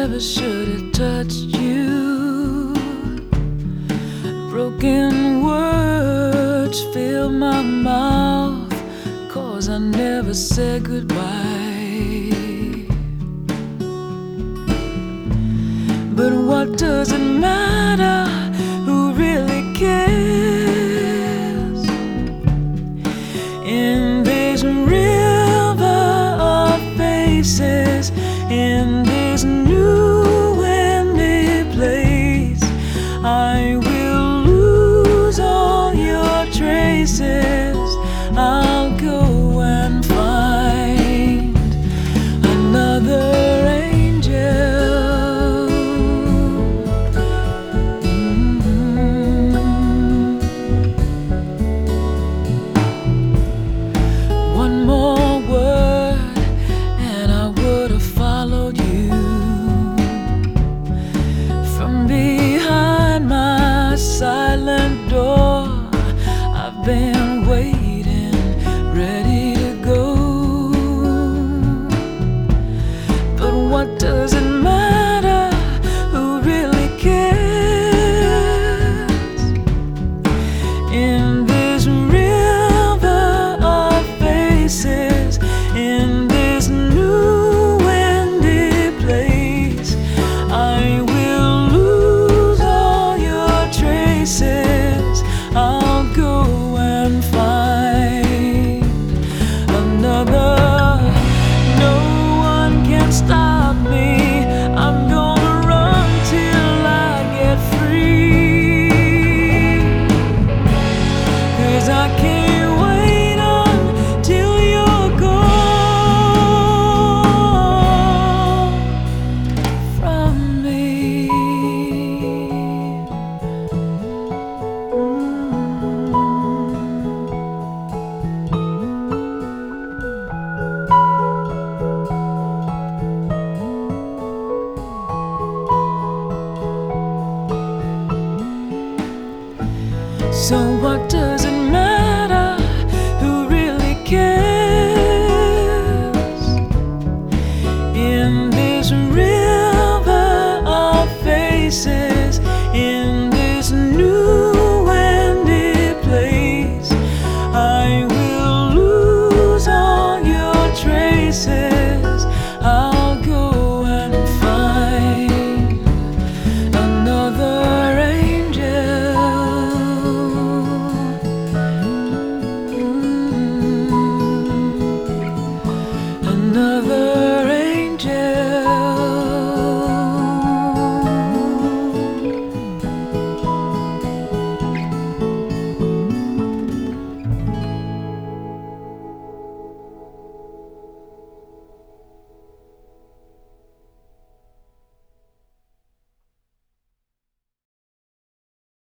never should have touched you. Broken words fill my mouth, 'cause I never said goodbye. But what does it matter? Who really cares? In this river of faces, in this new empty place, I will lose all your traces. I'll go and find another silent door. I've been waiting.